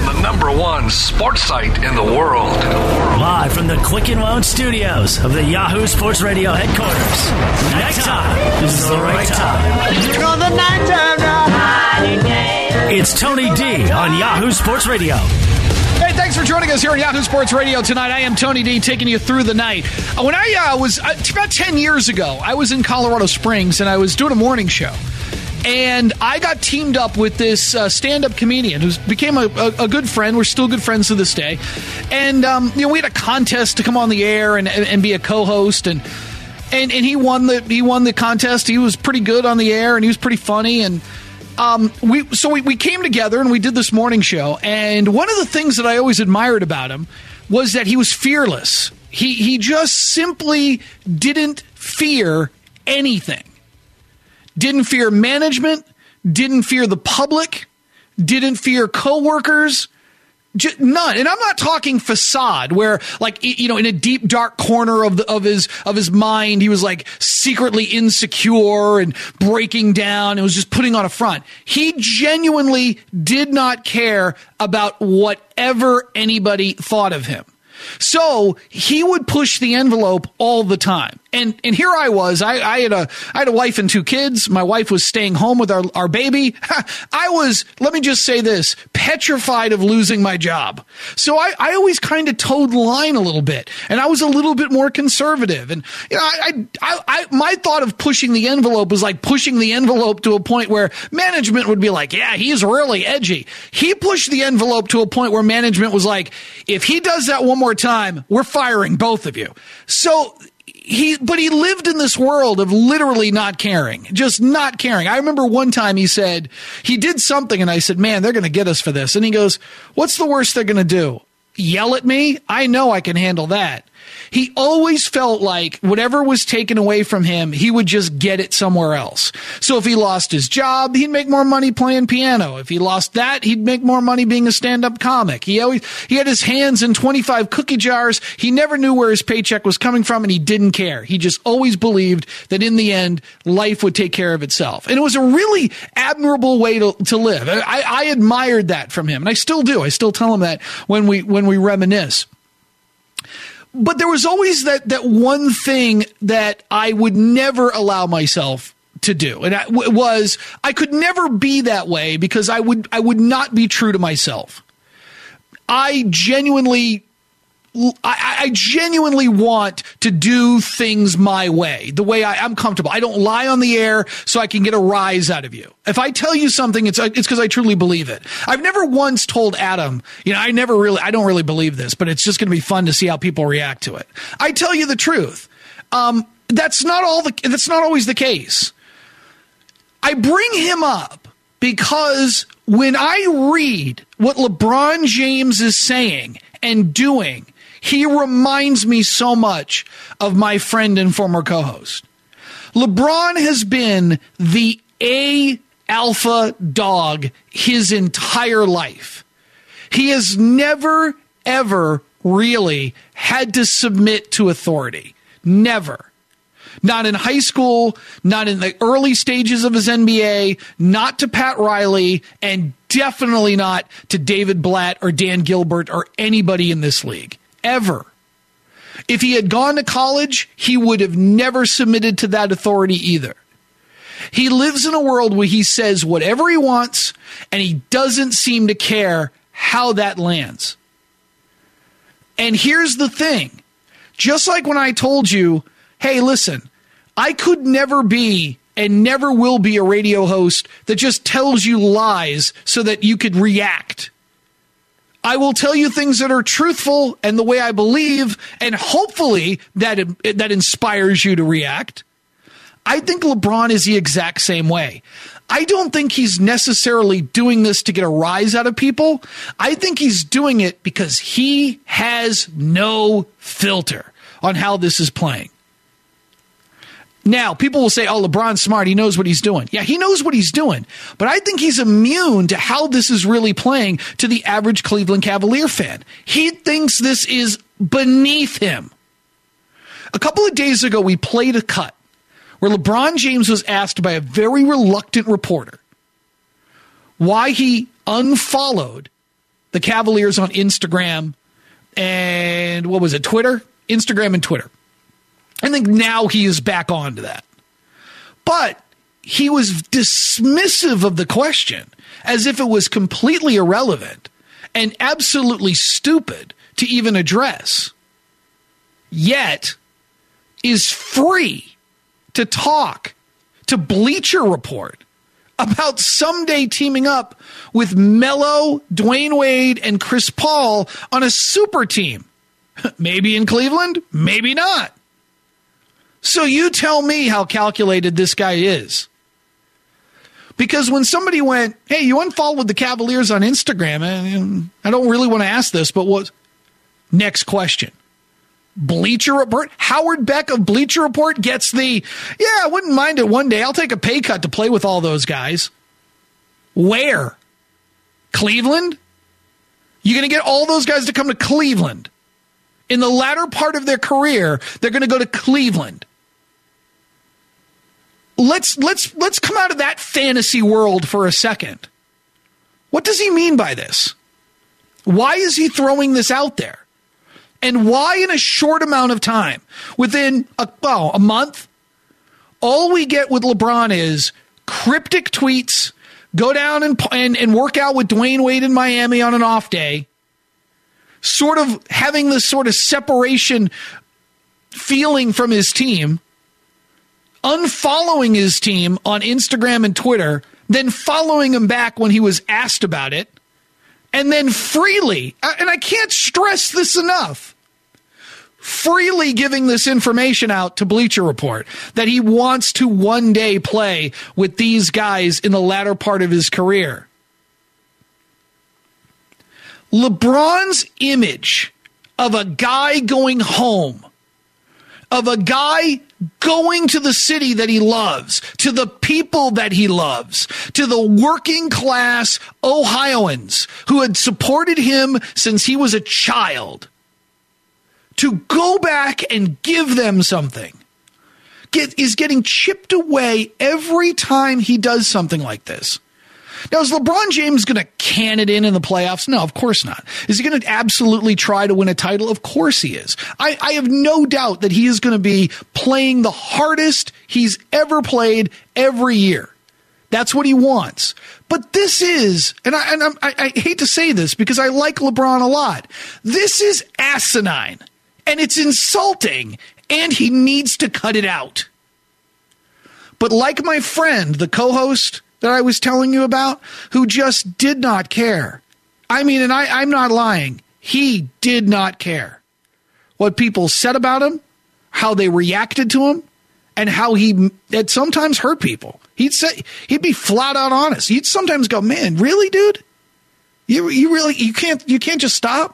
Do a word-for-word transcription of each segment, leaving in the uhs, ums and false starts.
the number one sports site in the world. Live from the Quicken Loan Studios of the Yahoo Sports Radio headquarters. Nighttime. This is the right time. On the nighttime now. It's Tony D on Yahoo Sports Radio. Hey, thanks for joining us here on Yahoo Sports Radio tonight. I am Tony D, taking you through the night. Uh, when I uh, was, uh, about ten years ago, I was in Colorado Springs, and I was doing a morning show. And I got teamed up with this uh, stand-up comedian who became a, a, a good friend. We're still good friends to this day. And, um, you know, we had a contest to come on the air and, and, and be a co-host. And, and and he won the he won the contest. He was pretty good on the air, and he was pretty funny. And um, we so we, we came together, and we did this morning show. And one of the things that I always admired about him was that he was fearless. He He just simply didn't fear anything. Didn't fear management, didn't fear the public, didn't fear coworkers, just none. And I'm not talking facade where, like, you know, in a deep dark corner of the, of his of his mind, he was like secretly insecure and breaking down and was just putting on a front. He genuinely did not care about whatever anybody thought of him. So he would push the envelope all the time. And and here I was. I, I had a I had a wife and two kids. My wife was staying home with our, our baby. I was, let me just say this, petrified of losing my job. So I, I always kind of towed the line a little bit. And I was a little bit more conservative. And you know, I, I, I my thought of pushing the envelope was like pushing the envelope to a point where management would be like, yeah, he's really edgy. He pushed the envelope to a point where management was like, if he does that one more time, we're firing both of you. So he, but he lived in this world of literally not caring, just not caring. I remember one time he said, he did something and I said, man, they're going to get us for this. And he goes, what's the worst they're going to do? Yell at me? I know I can handle that. He always felt like whatever was taken away from him, he would just get it somewhere else. So if he lost his job, he'd make more money playing piano. If he lost that, he'd make more money being a stand-up comic. He always he had his hands in twenty-five cookie jars. He never knew where his paycheck was coming from, and he didn't care. He just always believed that in the end, life would take care of itself. And it was a really admirable way to, to live. I, I admired that from him, and I still do. I still tell him that when we when we reminisce. But there was always that that one thing that I would never allow myself to do. And it was, I could never be that way because I would I would not be true to myself. I genuinely I, I genuinely want to do things my way, the way I, I'm comfortable. I don't lie on the air so I can get a rise out of you. If I tell you something, it's it's because I truly believe it. I've never once told Adam, you know, I never really, I don't really believe this, but it's just going to be fun to see how people react to it. I tell you the truth. Um, that's not all the, that's not always the case. I bring him up because when I read what LeBron James is saying and doing, he reminds me so much of my friend and former co-host. LeBron has been the A alpha dog his entire life. He has never, ever really had to submit to authority. Never. Not in high school, not in the early stages of his N B A, not to Pat Riley, and definitely not to David Blatt or Dan Gilbert or anybody in this league. Ever. If he had gone to college, he would have never submitted to that authority either. He lives in a world where he says whatever he wants, and he doesn't seem to care how that lands. And here's the thing. Just like when I told you, hey, listen, I could never be and never will be a radio host that just tells you lies so that you could react. I will tell you things that are truthful and the way I believe, and hopefully that that inspires you to react. I think LeBron is the exact same way. I don't think he's necessarily doing this to get a rise out of people. I think he's doing it because he has no filter on how this is playing. Now, people will say, oh, LeBron's smart. He knows what he's doing. Yeah, he knows what he's doing. But I think he's immune to how this is really playing to the average Cleveland Cavalier fan. He thinks this is beneath him. A couple of days ago, we played a cut where LeBron James was asked by a very reluctant reporter why he unfollowed the Cavaliers on Instagram and what was it, Twitter? Instagram and Twitter. I think now he is back onto that. But he was dismissive of the question as if it was completely irrelevant and absolutely stupid to even address. Yet is free to talk to Bleacher Report about someday teaming up with Melo, Dwayne Wade, and Chris Paul on a super team. Maybe in Cleveland, maybe not. So you tell me how calculated this guy is. Because when somebody went, hey, you unfollowed the Cavaliers on Instagram, and I don't really want to ask this, but what? Next question. Bleacher Report? Howard Beck of Bleacher Report gets the, yeah, I wouldn't mind it one day. I'll take a pay cut to play with all those guys. Where? Cleveland? You're going to get all those guys to come to Cleveland. In the latter part of their career, they're going to go to Cleveland. Let's let's let's come out of that fantasy world for a second. What does he mean by this? Why is he throwing this out there? And why in a short amount of time, within a, oh, a month, all we get with LeBron is cryptic tweets, go down and, and, and work out with Dwayne Wade in Miami on an off day, sort of having this sort of separation feeling from his team, unfollowing his team on Instagram and Twitter, then following him back when he was asked about it, and then freely, and I can't stress this enough, freely giving this information out to Bleacher Report that he wants to one day play with these guys in the latter part of his career. LeBron's image of a guy going home, of a guy going to the city that he loves, to the people that he loves, to the working class Ohioans who had supported him since he was a child, to go back and give them something, get, is getting chipped away every time he does something like this. Now, is LeBron James going to can it in in the playoffs? No, of course not. Is he going to absolutely try to win a title? Of course he is. I, I have no doubt that he is going to be playing the hardest he's ever played every year. That's what he wants. But this is, and I, and I, I hate to say this because I like LeBron a lot, this is asinine, and it's insulting, and he needs to cut it out. But like my friend, the co-host that I was telling you about, who just did not care. I mean, and I, I'm not lying. He did not care what people said about him, how they reacted to him, and how he had sometimes hurt people. He'd say, he'd be flat out honest. He'd sometimes go, man, really, dude? You, you really, you can't, you can't just stop?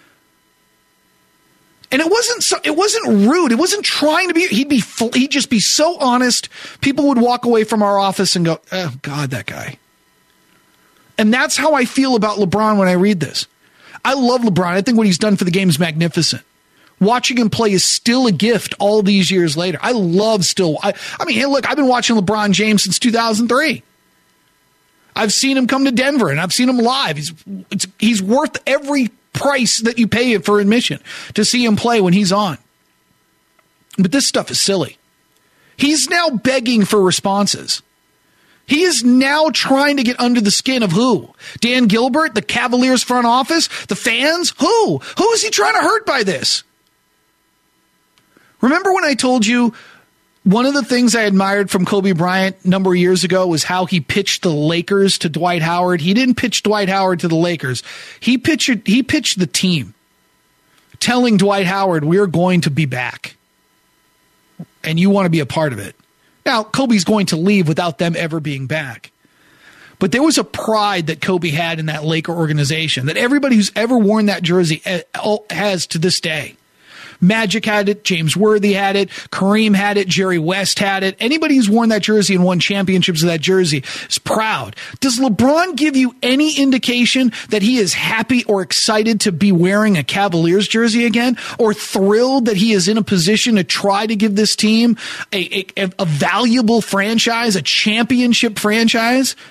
And it wasn't so, it wasn't rude. It wasn't trying to be, he'd be, he'd just be so honest. People would walk away from our office and go, oh God, that guy. And that's how I feel about LeBron when I read this. I love LeBron. I think what he's done for the game is magnificent. Watching him play is still a gift all these years later. I love still, I, I mean, hey, look, I've been watching LeBron James since two thousand three. I've seen him come to Denver and I've seen him live. He's, it's, he's worth every price that you pay for admission to see him play when he's on. But this stuff is silly. He's now begging for responses. He is now trying to get under the skin of who? Dan Gilbert, the Cavaliers front office, the fans? Who? Who is he trying to hurt by this? Remember when I told you one of the things I admired from Kobe Bryant a number of years ago was how he pitched the Lakers to Dwight Howard? He didn't pitch Dwight Howard to the Lakers. He pitched, he pitched the team, telling Dwight Howard, we're going to be back, and you want to be a part of it. Now, Kobe's going to leave without them ever being back. But there was a pride that Kobe had in that Laker organization that everybody who's ever worn that jersey has to this day. Magic had it. James Worthy had it. Kareem had it. Jerry West had it. Anybody who's worn that jersey and won championships with that jersey is proud. Does LeBron give you any indication that he is happy or excited to be wearing a Cavaliers jersey again, or thrilled that he is in a position to try to give this team a, a, a valuable franchise, a championship franchise?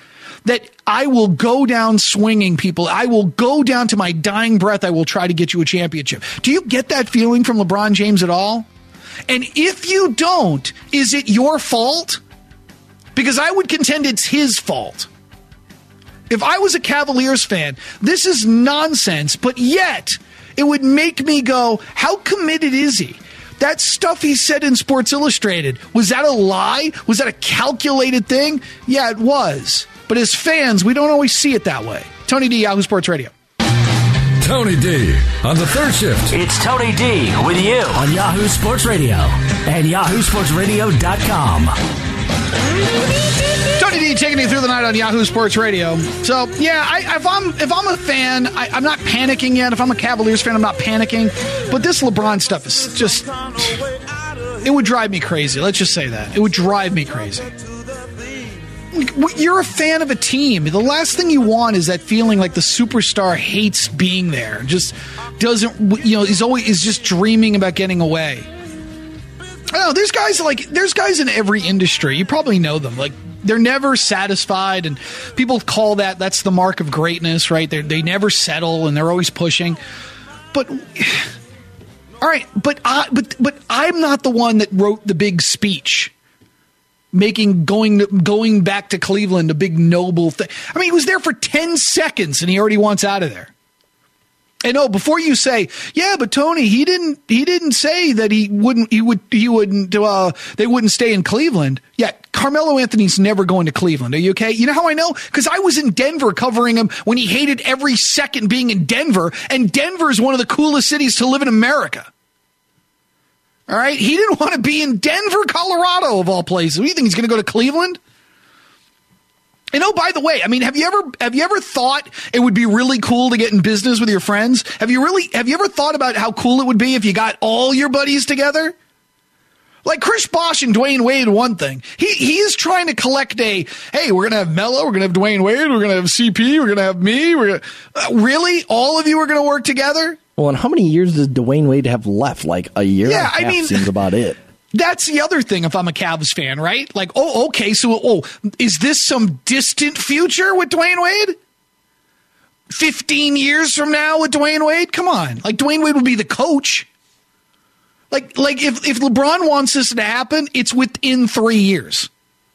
that I will go down swinging, people. I will go down to my dying breath. I will try to get you a championship. Do you get that feeling from LeBron James at all? And if you don't, is it your fault? Because I would contend it's his fault. If I was a Cavaliers fan, this is nonsense, but yet it would make me go, how committed is he? That stuff he said in Sports Illustrated, was that a lie? Was that a calculated thing? Yeah, it was. But as fans, we don't always see it that way. Tony D, Yahoo Sports Radio. Tony D on the third shift. It's Tony D with you on Yahoo Sports Radio and yahoo sports radio dot com. Tony D taking you through the night on Yahoo Sports Radio. So, yeah, I, if I'm if I'm a fan, I, I'm not panicking yet. If I'm a Cavaliers fan, I'm not panicking. But this LeBron stuff is just, it would drive me crazy. Let's just say that. It would drive me crazy. You're a fan of a team. The last thing you want is that feeling like the superstar hates being there. Just doesn't, you know, he's always is just dreaming about getting away. I don't know, there's guys like there's guys in every industry. You probably know them. Like, they're never satisfied, and people call that that's the mark of greatness, right? They they never settle, and they're always pushing. But all right, but I but but I'm not the one that wrote the big speech, making going going back to Cleveland a big noble thing. I mean, he was there for ten seconds, and he already wants out of there. And oh, before you say, yeah, but Tony, he didn't he didn't say that he wouldn't he would he wouldn't uh, they wouldn't stay in Cleveland. Yeah, Carmelo Anthony's never going to Cleveland. Are you okay? You know how I know? Because I was in Denver covering him when he hated every second being in Denver, and Denver is one of the coolest cities to live in America. All right, he didn't want to be in Denver, Colorado, of all places. What do you think, he's going to go to Cleveland? And oh, by the way, I mean, have you ever have you ever thought it would be really cool to get in business with your friends? Have you really have you ever thought about how cool it would be if you got all your buddies together? Like Chris Bosh and Dwayne Wade, one thing. He he is trying to collect a, hey, we're going to have Melo, we're going to have Dwayne Wade, we're going to have C P, we're going to have me. We're gonna, uh, really? All of you are going to work together? Well, and how many years does Dwayne Wade have left? Like a year yeah, and a half I mean, seems about it. That's the other thing if I'm a Cavs fan, right? Like, oh, okay, so, oh, is this some distant future with Dwayne Wade? fifteen years from now with Dwayne Wade? Come on. Like, Dwayne Wade would be the coach. Like, like if, if LeBron wants this to happen, it's within three years.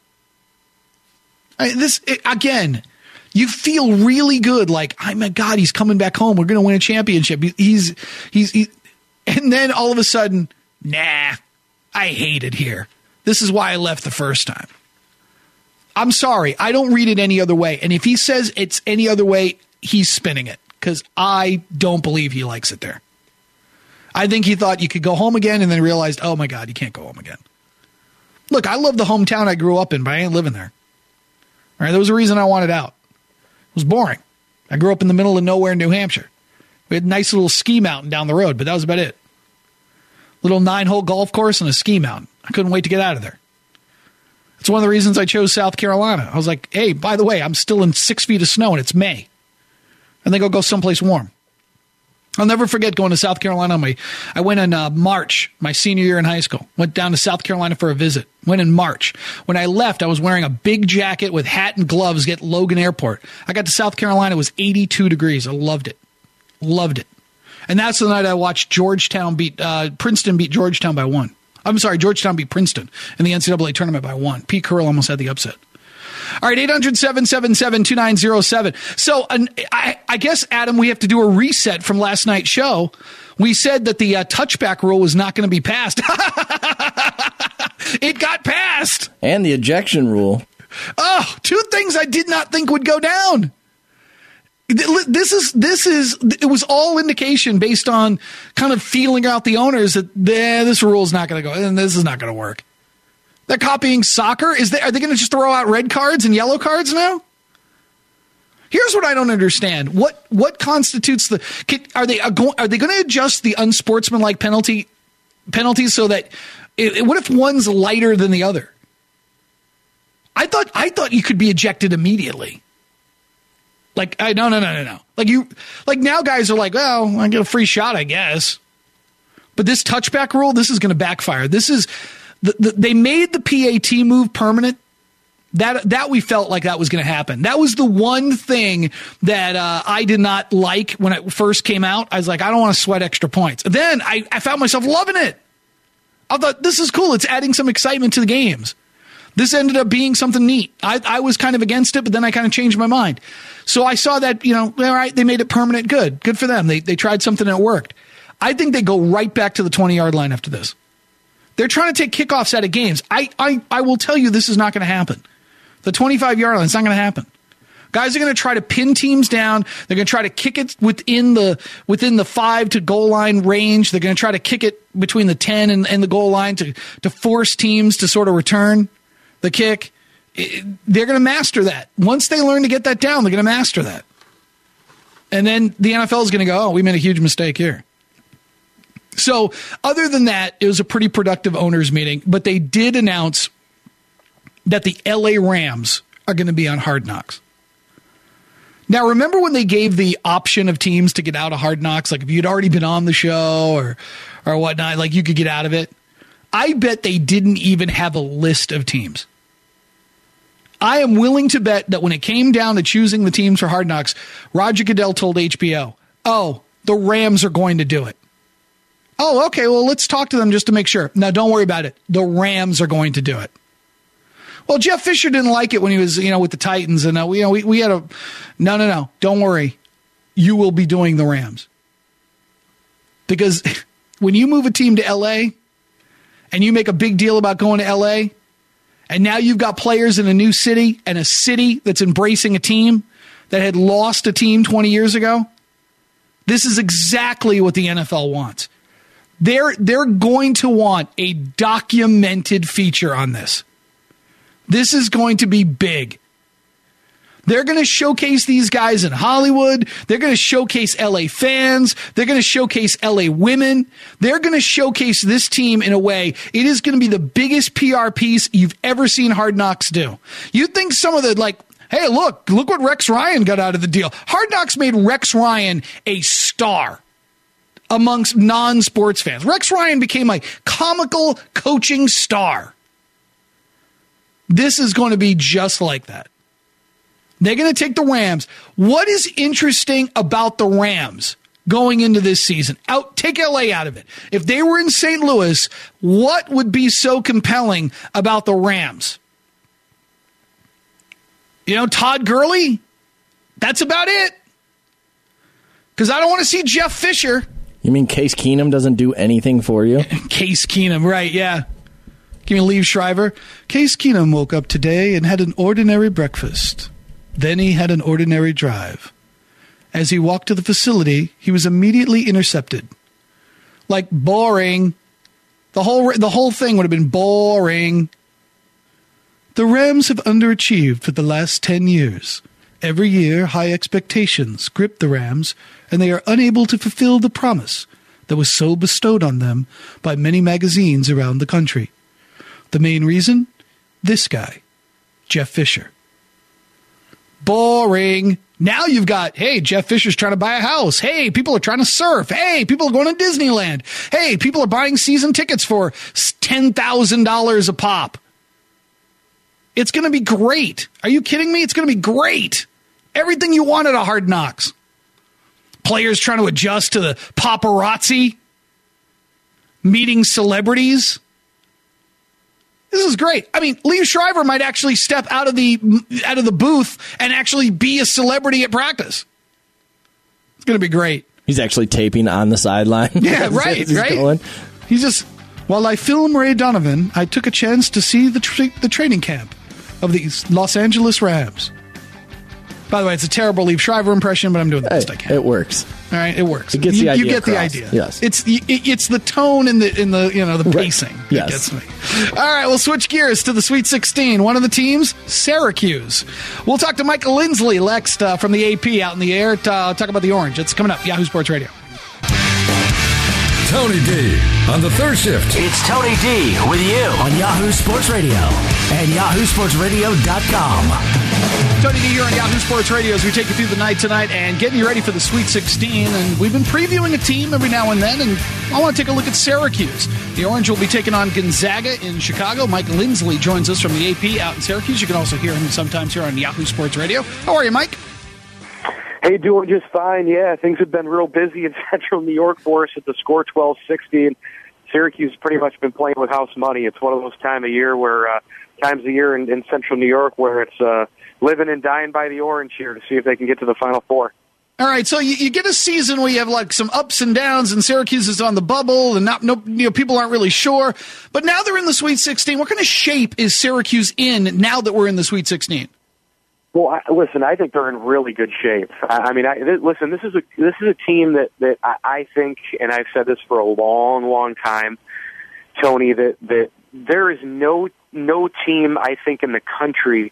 I mean, this, it, again, you feel really good. Like, oh my God, he's coming back home. We're going to win a championship. He's, he's, he, and then all of a sudden, nah. I hate it here. This is why I left the first time. I'm sorry. I don't read it any other way. And if he says it's any other way, he's spinning it, because I don't believe he likes it there. I think he thought you could go home again and then realized, oh, my God, you can't go home again. Look, I love the hometown I grew up in, but I ain't living there. All right, there was a reason I wanted out. It was boring. I grew up in the middle of nowhere in New Hampshire. We had a nice little ski mountain down the road, but that was about it. Little nine-hole golf course and a ski mountain. I couldn't wait to get out of there. It's one of the reasons I chose South Carolina. I was like, hey, by the way, I'm still in six feet of snow and it's May. I think I'll go someplace warm. I'll never forget going to South Carolina. My, I went in uh, March, my senior year in high school. Went down to South Carolina for a visit. Went in March. When I left, I was wearing a big jacket with hat and gloves at Logan Airport. I got to South Carolina. It was eighty-two degrees. I loved it. Loved it. And that's the night I watched Georgetown beat, uh, Princeton beat Georgetown by one. I'm sorry, Georgetown beat Princeton in the N C double A tournament by one. Pete Carroll almost had the upset. All right, eight hundred, seven seven seven, two nine zero seven. So uh, I, I guess, Adam, we have to do a reset from last night's show. We said that the uh, touchback rule was not going to be passed. It got passed. And the ejection rule. Oh, two things I did not think would go down. This is, this is, it was all indication based on kind of feeling out the owners that eh, this rule is not going to go, and this is not going to work. They're copying soccer. Is they, are they going to just throw out red cards and yellow cards now? Here's what I don't understand. What, what constitutes the, are they, are they going to adjust the unsportsmanlike penalty penalties so that, it, what if one's lighter than the other? I thought, I thought you could be ejected immediately. Like, I, no, no, no, no, no. Like you, like now guys are like, well, I get a free shot, I guess. But this touchback rule, this is going to backfire. This is, the, the, they made the P A T move permanent That that we felt like that was going to happen. That was the one thing that uh, I did not like when it first came out. I was like, I don't want to sweat extra points. Then I, I found myself loving it. I thought, this is cool. It's adding some excitement to the games. This ended up being something neat. I, I was kind of against it, but then I kind of changed my mind. So I saw that, you know, all right, they made it permanent. Good. Good for them. They they tried something and it worked. I think they go right back to the twenty-yard line after this. They're trying to take kickoffs out of games. I I, I will tell you this is not going to happen. The twenty-five-yard line, it's not going to happen. Guys are going to try to pin teams down. They're going to try to kick it within the within the five to goal line range. They're going to try to kick it between the ten and, and the goal line to, to force teams to sort of return the kick. It, they're going to master that. Once they learn to get that down, they're going to master that. And then the N F L is going to go, oh, we made a huge mistake here. So other than that, it was a pretty productive owners meeting, but they did announce that the L A Rams are going to be on Hard Knocks. Now, remember when they gave the option of teams to get out of Hard Knocks? Like if you'd already been on the show or or whatnot, like you could get out of it. I bet they didn't even have a list of teams. I am willing to bet that when it came down to choosing the teams for Hard Knocks, Roger Goodell told H B O, oh, the Rams are going to do it. Oh, okay, well, let's talk to them just to make sure. Now, don't worry about it. The Rams are going to do it. Well, Jeff Fisher didn't like it when he was, you know, with the Titans, and uh, we, you know, we we had a no, no, no. Don't worry, you will be doing the Rams because when you move a team to L A and you make a big deal about going to L A, and now you've got players in a new city and a city that's embracing a team that had lost a team twenty years ago. This is exactly what the N F L wants. They're they're going to want a documented feature on this. This is going to be big. They're going to showcase these guys in Hollywood. They're going to showcase L A fans. They're going to showcase L A women. They're going to showcase this team in a way. It is going to be the biggest P R piece you've ever seen Hard Knocks do. You think some of the, like, hey, look, look what Rex Ryan got out of the deal. Hard Knocks made Rex Ryan a star amongst non-sports fans. Rex Ryan became a comical coaching star. This is going to be just like that. They're going to take the Rams. What is interesting about the Rams going into this season? Out, take L A out of it. If they were in Saint Louis, what would be so compelling about the Rams? You know, Todd Gurley? That's about it. Because I don't want to see Jeff Fisher. You mean Case Keenum doesn't do anything for you? Case Keenum, right, yeah. Give me Liev Schreiber. Case Keenum woke up today and had an ordinary breakfast. Then he had an ordinary drive. As he walked to the facility, he was immediately intercepted. Like, boring. The whole the whole thing would have been boring. The Rams have underachieved for the last ten years. Every year, high expectations grip the Rams, and they are unable to fulfill the promise that was so bestowed on them by many magazines around the country. The main reason? This guy, Jeff Fisher. Boring. Now you've got, hey, Jeff Fisher's trying to buy a house. Hey, people are trying to surf. Hey, people are going to Disneyland. Hey, people are buying season tickets for ten thousand dollars a pop. It's going to be great. Are you kidding me? It's going to be great. Everything you want at a Hard Knocks. Players trying to adjust to the paparazzi. Meeting celebrities. This is great. I mean, Liev Schreiber might actually step out of the out of the booth and actually be a celebrity at practice. It's going to be great. He's actually taping on the sideline. Yeah, right, he's right. Going. He's just, while I film Ray Donovan, I took a chance to see the tra- the training camp of the Los Angeles Rams. By the way, it's a terrible Liev Schreiber impression, but I'm doing the best hey, I can. It works. All right, it works. It gets you, the idea you get across. the idea. Yes, it's it, it's the tone and the in the you know the pacing right. that yes. gets me. All right, we'll switch gears to the Sweet sixteen. One of the teams, Syracuse. We'll talk to Michael Lindsley next uh, from the A P out in the air to uh, talk about the Orange. It's coming up. Yahoo Sports Radio. Tony D on the third shift. It's Tony D with you on Yahoo Sports Radio and yahoo sports radio dot com. Tony D here on Yahoo Sports Radio as we take you through the night tonight and getting you ready for the Sweet sixteen. And we've been previewing a team every now and then, and I want to take a look at Syracuse. The Orange will be taking on Gonzaga in Chicago. Mike Lindsley joins us from the A P out in Syracuse. You can also hear him sometimes here on Yahoo Sports Radio. How are you, Mike? Hey, doing just fine. Yeah, things have been real busy in Central New York for us at the score twelve sixty. Syracuse has pretty much been playing with house money. It's one of those time of year where uh, times of year in, in Central New York where it's uh, living and dying by the Orange here to see if they can get to the Final Four. All right, so you, you get a season where you have like some ups and downs, and Syracuse is on the bubble, and not no you know people aren't really sure. But now they're in the Sweet sixteen. What kind of shape is Syracuse in now that we're in the Sweet sixteen? Well, I, listen, I think they're in really good shape. I, I mean, I, th- listen, this is a this is a team that that I, I think, and I've said this for a long, long time, Tony, that that there is no no team I think in the country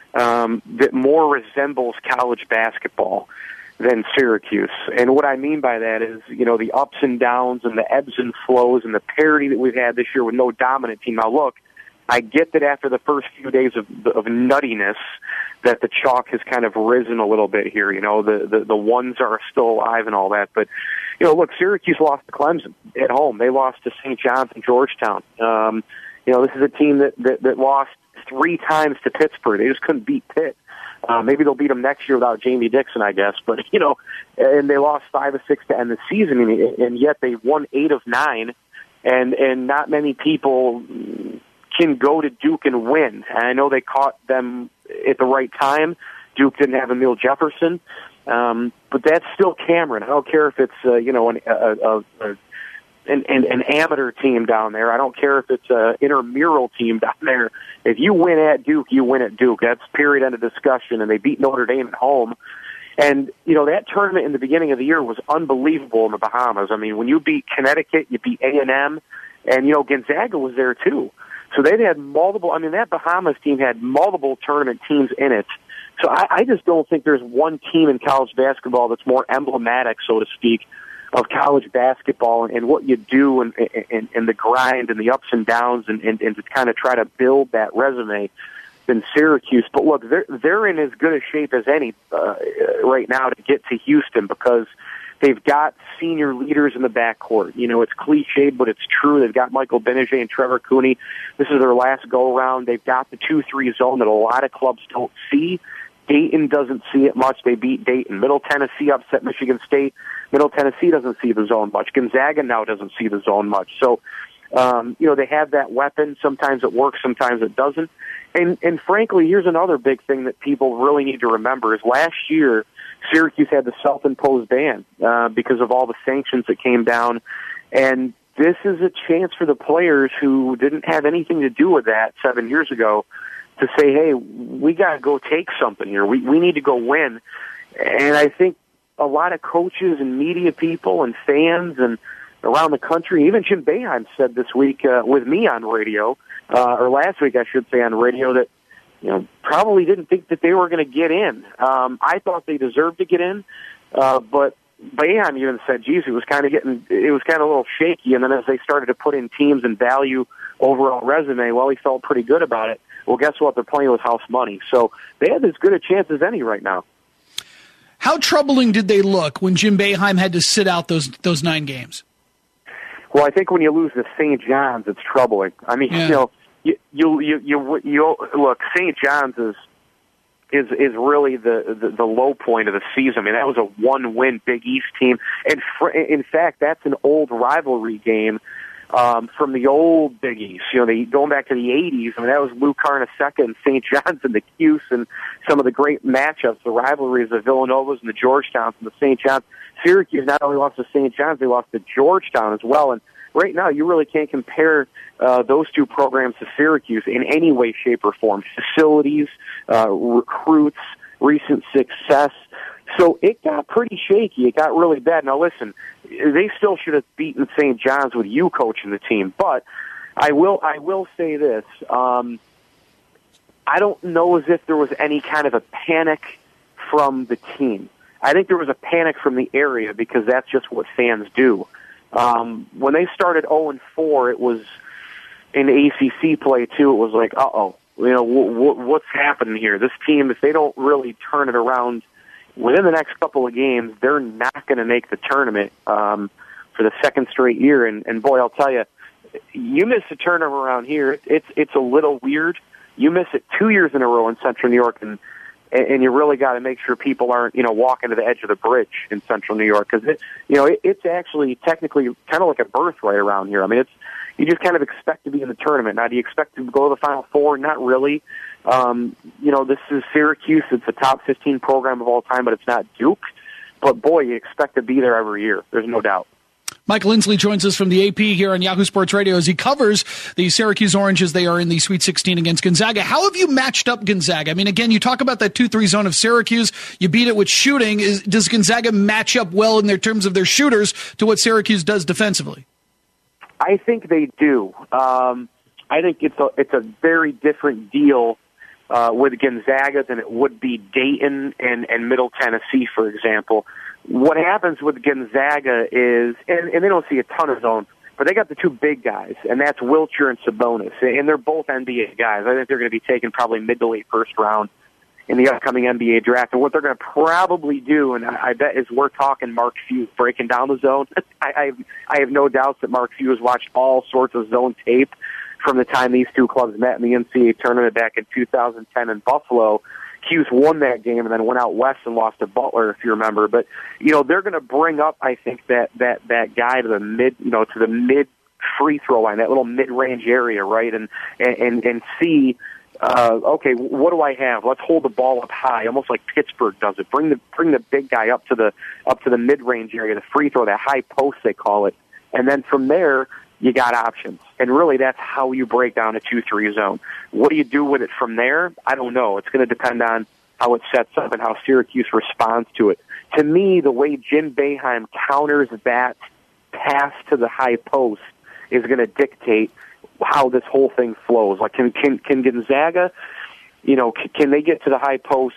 um, that more resembles college basketball than Syracuse. And what I mean by that is, you know, the ups and downs and the ebbs and flows and the parity that we've had this year with no dominant team. Now, look, I get that after the first few days of, of nuttiness that the chalk has kind of risen a little bit here. You know, the, the, the ones are still alive and all that. But, you know, look, Syracuse lost to Clemson at home. They lost to Saint John's and Georgetown. Um, you know, this is a team that, that, that lost three times to Pittsburgh. They just couldn't beat Pitt. Uh, maybe they'll beat them next year without Jamie Dixon, I guess. But, you know, and they lost five or six to end the season, and, and yet they won eight of nine. And, and not many people can go to Duke and win. And I know they caught them at the right time. Duke didn't have Emil Jefferson. Um, but that's still Cameron. I don't care if it's, uh, you know, an, a, a, a, an, an, an amateur team down there. I don't care if it's an intramural team down there. If you win at Duke, you win at Duke. That's period, end of discussion. And they beat Notre Dame at home. And, you know, that tournament in the beginning of the year was unbelievable in the Bahamas. I mean, when you beat Connecticut, you beat A and M, and, you know, Gonzaga was there too. So they've had multiple, I mean, that Bahamas team had multiple tournament teams in it. So I, I just don't think there's one team in college basketball that's more emblematic, so to speak, of college basketball and, and what you do and, and, and the grind and the ups and downs and, and, and to kind of try to build that resume than Syracuse. But look, they're, they're in as good a shape as any uh, right now to get to Houston because they've got senior leaders in the backcourt. You know, it's cliche, but it's true. They've got Michael Benege and Trevor Cooney. This is their last go-around. They've got the two three zone that a lot of clubs don't see. Dayton doesn't see it much. They beat Dayton. Middle Tennessee upset Michigan State. Middle Tennessee doesn't see the zone much. Gonzaga now doesn't see the zone much. So, um, you know, they have that weapon. Sometimes it works, sometimes it doesn't. And, and frankly, here's another big thing that people really need to remember is last year, Syracuse had the self-imposed ban uh, because of all the sanctions that came down. And this is a chance for the players who didn't have anything to do with that seven years ago to say, hey, we got to go take something here. We we need to go win. And I think a lot of coaches and media people and fans and around the country, even Jim Boeheim said this week uh, with me on radio, uh, or last week I should say on radio, that you know, probably didn't think that they were going to get in. Um, I thought they deserved to get in, uh, but Boeheim even said, geez, it was kind of getting, it was kind of a little shaky. And then as they started to put in teams and value overall resume, well, he felt pretty good about it. Well, guess what? They're playing with house money. So they have as good a chance as any right now. How troubling did they look when Jim Boeheim had to sit out those those nine games? Well, I think when you lose to Saint John's, it's troubling. I mean, yeah. you know, you you you you, you look, Saint John's is is is really the, the the low point of the season. I mean, that was a one-win Big East team, and fr- in fact, that's an old rivalry game um, from the old Big East. You know, they going back to the eighties. I mean, that was Lou Carnesecca and Saint John's and the Cuse, and some of the great matchups, the rivalries of Villanovas and the Georgetowns and the Saint John's. Syracuse not only lost to Saint John's, they lost to Georgetown as well, and right now, you really can't compare uh, those two programs to Syracuse in any way, shape, or form. Facilities, uh, recruits, recent success. So it got pretty shaky. It got really bad. Now, listen, they still should have beaten Saint John's with you coaching the team. But I will, I will say this. Um, I don't know as if there was any kind of a panic from the team. I think there was a panic from the area because that's just what fans do. Um, when they started oh and four, it was in A C C play too. It was like, uh oh, you know, w- w- what's happening here? This team, if they don't really turn it around within the next couple of games, they're not going to make the tournament um, for the second straight year. And, and boy, I'll tell you, you miss a turnover around here, it's it's a little weird. You miss it two years in a row in Central New York, and and you really got to make sure people aren't, you know, walking to the edge of the bridge in Central New York, because it, you know, it, it's actually technically kind of like a birthright around here. I mean, it's you just kind of expect to be in the tournament. Now, do you expect to go to the Final Four? Not really. Um, you know, this is Syracuse. It's a top fifteen program of all time, but it's not Duke. But boy, you expect to be there every year. There's no doubt. Mike Lindsley joins us from the A P here on Yahoo Sports Radio as he covers the Syracuse Oranges. They are in the Sweet sixteen against Gonzaga. How have you matched up Gonzaga? I mean, again, you talk about that two three zone of Syracuse. You beat it with shooting. Is, does Gonzaga match up well in their terms of their shooters to what Syracuse does defensively? I think they do. Um, I think it's a it's a very different deal uh, with Gonzaga than it would be Dayton and, and Middle Tennessee, for example. What happens with Gonzaga is, and, and they don't see a ton of zone, but they got the two big guys, and that's Wiltshire and Sabonis, and they're both N B A guys. I think they're going to be taken probably mid to late first round in the upcoming N B A draft. And what they're going to probably do, and I, I bet, is we're talking Mark Few breaking down the zone. I, I, I have no doubts that Mark Few has watched all sorts of zone tape from the time these two clubs met in the N C A A tournament back in two thousand ten in Buffalo. Hughes won that game and then went out west and lost to Butler, if you remember. But, you know, they're going to bring up, I think, that, that, that guy to the mid, you know, to the mid free throw line, that little mid-range area, right? And, and, and see, uh, okay, what do I have? Let's hold the ball up high, almost like Pittsburgh does it. Bring the, bring the big guy up to the, up to the mid-range area, the free throw, that high post, they call it. And then from there, you got options. And really, that's how you break down a two three zone. What do you do with it from there? I don't know. It's going to depend on how it sets up and how Syracuse responds to it. To me, the way Jim Boeheim counters that pass to the high post is going to dictate how this whole thing flows. Like, can, can, can Gonzaga, you know, can, can they get to the high post?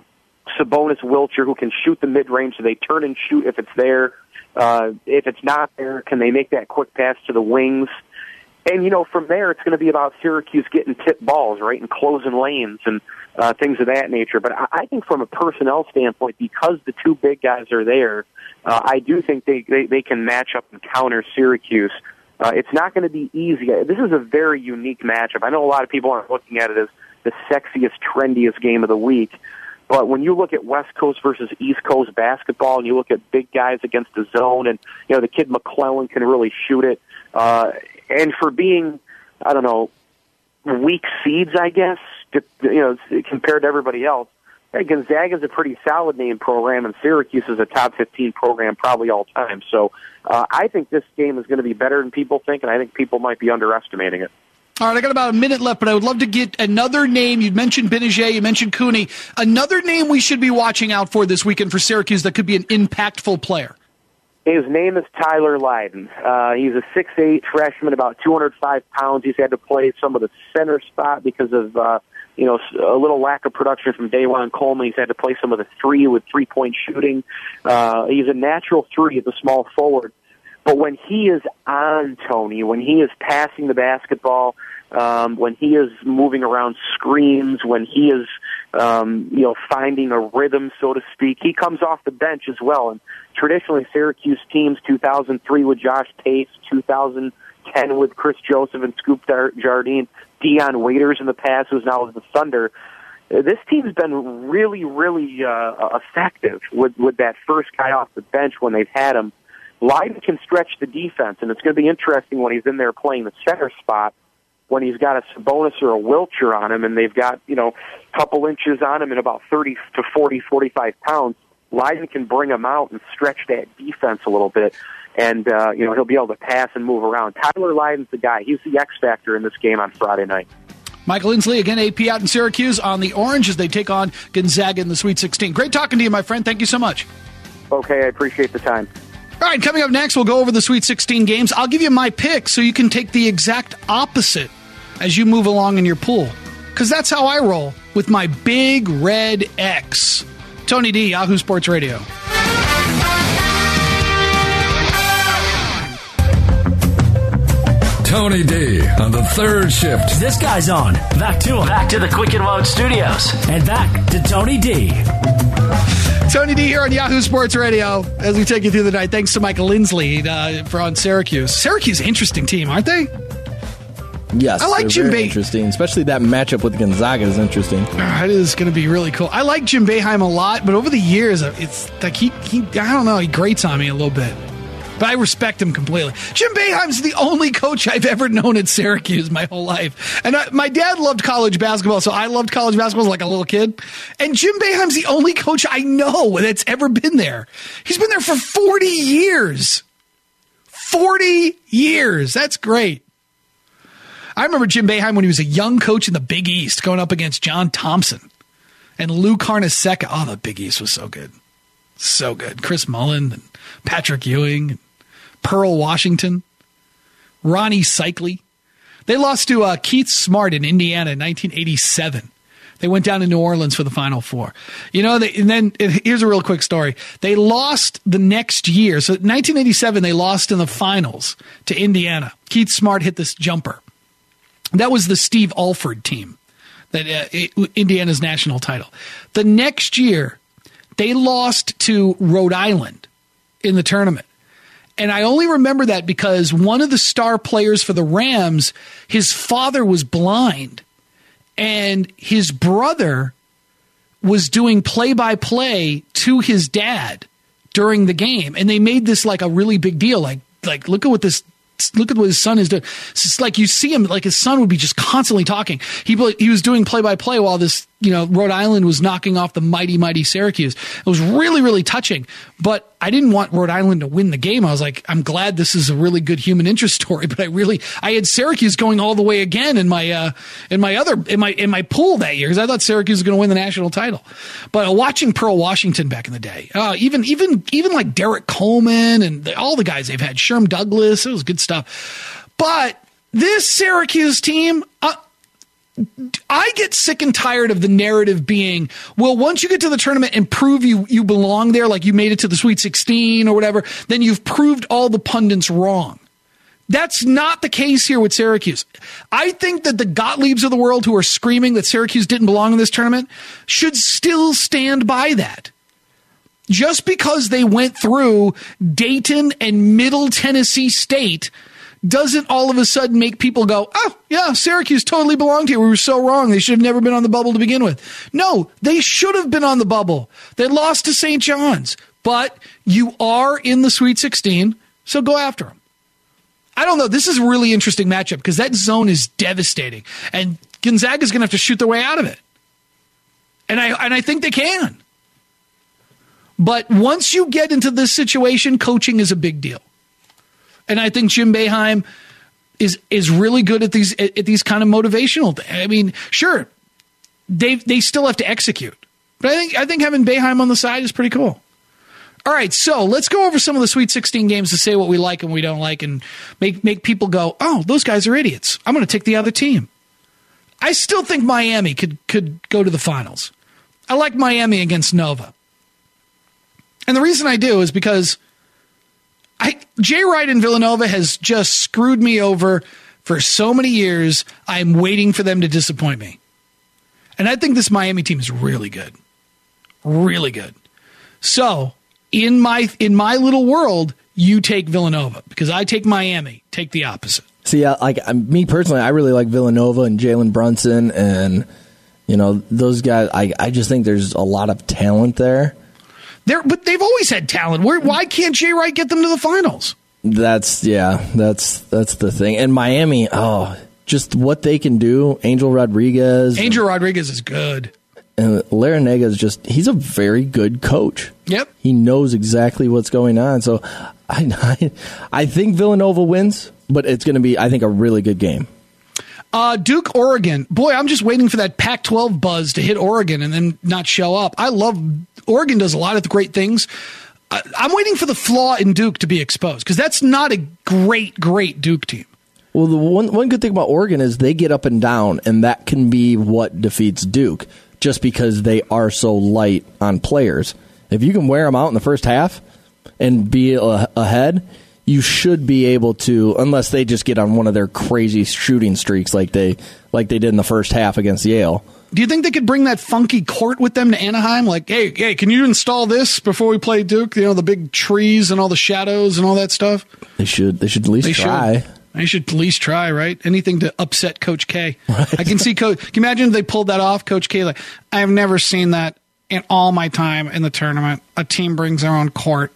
Sabonis, Wiltshire, who can shoot the mid-range, so they turn and shoot if it's there. Uh, if it's not there, can they make that quick pass to the wings? And, you know, from there, it's going to be about Syracuse getting tipped balls, right, and closing lanes and uh, things of that nature. But I, I think from a personnel standpoint, because the two big guys are there, uh, I do think they, they, they can match up and counter Syracuse. Uh, it's not going to be easy. This is a very unique matchup. I know a lot of people aren't looking at it as the sexiest, trendiest game of the week. But when you look at West Coast versus East Coast basketball, and you look at big guys against the zone, and you know the kid McClellan can really shoot it. Uh, and for being, I don't know, weak seeds, I guess, to, you know, compared to everybody else, hey, Gonzaga's a pretty solid name program, and Syracuse is a top fifteen program probably all time. So uh, I think this game is going to be better than people think, and I think people might be underestimating it. All right, I got about a minute left, but I would love to get another name. You mentioned Benajay, you mentioned Cooney. Another name we should be watching out for this weekend for Syracuse that could be an impactful player. His name is Tyler Lydon. Uh, he's a six eight freshman, about two hundred five pounds. He's had to play some of the center spot because of, uh, you know, a little lack of production from Dajuan Coleman. He's had to play some of the three with three-point shooting. Uh, he's a natural three at the small forward. But when he is on, Tony, when he is passing the basketball, um, when he is moving around screens, when he is, um, you know, finding a rhythm, so to speak, he comes off the bench as well. And traditionally, Syracuse teams, two thousand three with Josh Pace, two thousand ten with Chris Joseph and Scoop Jardine, Dion Waiters in the past, who's now with the Thunder. This team's been really, really uh, effective with, with that first guy off the bench when they've had him. Lydon can stretch the defense, and it's going to be interesting when he's in there playing the center spot, when he's got a Sabonis or a Wiltshire on him, and they've got, you know, a couple inches on him and about thirty to forty, forty-five pounds. Lydon can bring him out and stretch that defense a little bit, and, uh, you know, he'll be able to pass and move around. Tyler Lydon's the guy. He's the X factor in this game on Friday night. Michael Lindsley, again, A P out in Syracuse on the Orange as they take on Gonzaga in the Sweet sixteen. Great talking to you, my friend. Thank you so much. Okay, I appreciate the time. All right, coming up next, we'll go over the Sweet sixteen games. I'll give you my pick so you can take the exact opposite as you move along in your pool, because that's how I roll with my Big Red X. Tony D, Yahoo Sports Radio. Tony D on the third shift. This guy's on. Back to him. Back to the Quick and Loud Studios. And back to Tony D. Tony D here on Yahoo Sports Radio as we take you through the night. Thanks to Michael Lindsley uh, for on Syracuse. Syracuse, interesting team, aren't they? Yes, I like Jim very Boeheim. Interesting, especially that matchup with Gonzaga is interesting. Uh, it is going to be really cool. I like Jim Boeheim a lot, but over the years, it's like he, he, I don't know, he grates on me a little bit. But I respect him completely. Jim Boeheim's the only coach I've ever known at Syracuse my whole life. And I, my dad loved college basketball, so I loved college basketball like a little kid. And Jim Boeheim's the only coach I know that's ever been there. He's been there for forty years. forty years. That's great. I remember Jim Boeheim when he was a young coach in the Big East going up against John Thompson and Lou Carnesecca. Oh, the Big East was so good. So good. Chris Mullen and Patrick Ewing, and Pearl Washington, Ronnie Cycli. They lost to uh, Keith Smart in Indiana in nineteen eighty-seven. They went down to New Orleans for the Final Four. You know, they, and then here's a real quick story. They lost the next year. So in nineteen eighty-seven, they lost in the finals to Indiana. Keith Smart hit this jumper. That was the Steve Alford team, that uh, it, Indiana's national title. The next year, they lost to Rhode Island in the tournament. And I only remember that because one of the star players for the Rams, his father was blind, and his brother was doing play-by-play to his dad during the game. And they made this like a really big deal. Like, like look at what this Look at what his son is doing. It's like you see him, like his son would be just constantly talking. He he was doing play by play while this, you know, Rhode Island was knocking off the mighty, mighty Syracuse. It was really, really touching. But I didn't want Rhode Island to win the game. I was like, I'm glad this is a really good human interest story. But I really, I had Syracuse going all the way again in my uh, in my other in my in my pool that year because I thought Syracuse was going to win the national title. But uh, watching Pearl Washington back in the day, uh, even even even like Derek Coleman and the, all the guys they've had, Sherm Douglas, it was good stuff. But this Syracuse team, uh, I get sick and tired of the narrative being, well, once you get to the tournament and prove you, you belong there, like you made it to the Sweet sixteen or whatever, then you've proved all the pundits wrong. That's not the case here with Syracuse. I think that the Gottliebs of the world who are screaming that Syracuse didn't belong in this tournament should still stand by that. Just because they went through Dayton and Middle Tennessee State doesn't all of a sudden make people go, oh, yeah, Syracuse totally belonged here. We were so wrong. They should have never been on the bubble to begin with. No, they should have been on the bubble. They lost to Saint John's. But you are in the Sweet sixteen, so go after them. I don't know. This is a really interesting matchup because that zone is devastating. And Gonzaga's going to have to shoot their way out of it. And I and I think they can. But once you get into this situation, coaching is a big deal. And I think Jim Boeheim is is really good at these at, at these kind of motivational things. I mean, sure, they they still have to execute, but I think I think having Boeheim on the side is pretty cool. All right, so let's go over some of the Sweet sixteen games to say what we like and we don't like, and make make people go, oh, those guys are idiots. I'm going to take the other team. I still think Miami could could go to the finals. I like Miami against Nova, and the reason I do is because I, Jay Wright in Villanova has just screwed me over for so many years. I'm waiting for them to disappoint me. And I think this Miami team is really good. Really good. So, in my in my little world, you take Villanova because I take Miami. Take the opposite. See, uh, like uh, me personally, I really like Villanova and Jalen Brunson and, you know, those guys. I, I just think there's a lot of talent there. They're, but they've always had talent. Where, why can't Jay Wright get them to the finals? That's, yeah, that's that's the thing. And Miami, oh, just what they can do. Angel Rodriguez. Angel and, Rodriguez is good. And Larinaga is just, he's a very good coach. Yep. He knows exactly what's going on. So I, I, I think Villanova wins, but it's going to be, I think, a really good game. Uh, Duke, Oregon. Boy, I'm just waiting for that Pac twelve buzz to hit Oregon and then not show up. I love Oregon does a lot of great things. I, I'm waiting for the flaw in Duke to be exposed because that's not a great, great Duke team. Well, the one one good thing about Oregon is they get up and down, and that can be what defeats Duke just because they are so light on players. If you can wear them out in the first half and be ahead, you should be able to, unless they just get on one of their crazy shooting streaks like they like they did in the first half against Yale. Do you think they could bring that funky court with them to Anaheim? Like, hey, hey, can you install this before we play Duke? You know, the big trees and all the shadows and all that stuff? They should. They should at least they try. Should. They should at least try, right? Anything to upset Coach K. Right. I can see Coach. Can you imagine if they pulled that off? Coach K, like, I've never seen that in all my time in the tournament. A team brings their own court.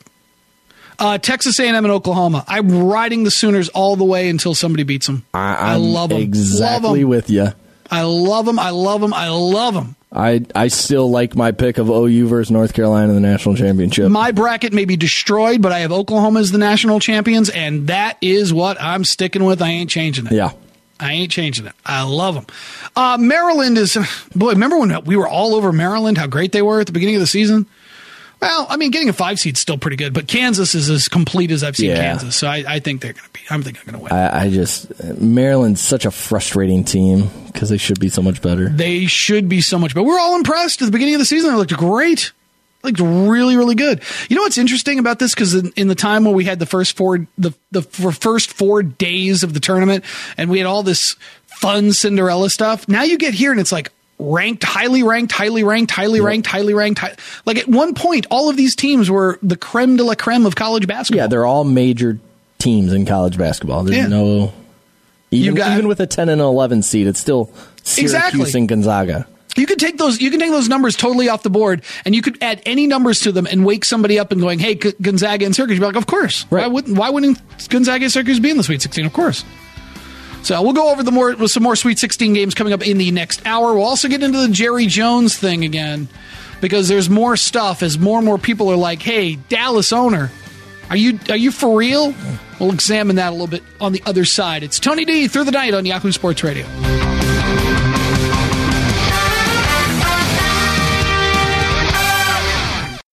Uh, Texas A and M and Oklahoma. I'm riding the Sooners all the way until somebody beats them. I, I love them. Exactly love them. with you. I love them. I love them. I love them. I, I still like my pick of O U versus North Carolina in the national championship. My bracket may be destroyed, but I have Oklahoma as the national champions, and that is what I'm sticking with. I ain't changing it. Yeah. I ain't changing it. I love them. Uh, Maryland is, boy, remember when we were all over Maryland, how great they were at the beginning of the season? Well, I mean, getting a five seed is still pretty good, but Kansas is as complete as I've seen yeah. Kansas, so I, I think they're going to be. I think they're going to win. I, I just Maryland's such a frustrating team because they should be so much better. They should be so much better. We're all impressed at the beginning of the season. They looked great. They looked really, really good. You know what's interesting about this? Because in, in the time when we had the first four, the the first four days of the tournament, and we had all this fun Cinderella stuff. Now you get here and it's like. Ranked, highly ranked, highly ranked, highly yep. ranked, highly ranked. High, like at one point, all of these teams were the creme de la creme of college basketball. Yeah, they're all major teams in college basketball. There's yeah. no even got, even with a ten and an eleven seed, it's still Syracuse exactly. and Gonzaga. You could take those. You can take those numbers totally off the board, and you could add any numbers to them and wake somebody up and going, "Hey, G- Gonzaga and Syracuse." You'd be like, "Of course, right. why wouldn't Why wouldn't Gonzaga and Syracuse be in the Sweet sixteen? Of course." So we'll go over the more with some more Sweet sixteen games coming up in the next hour. We'll also get into the Jerry Jones thing again because there's more stuff as more and more people are like, "Hey, Dallas owner, are you are you for real?" We'll examine that a little bit on the other side. It's Tony D through the night on Yahoo Sports Radio.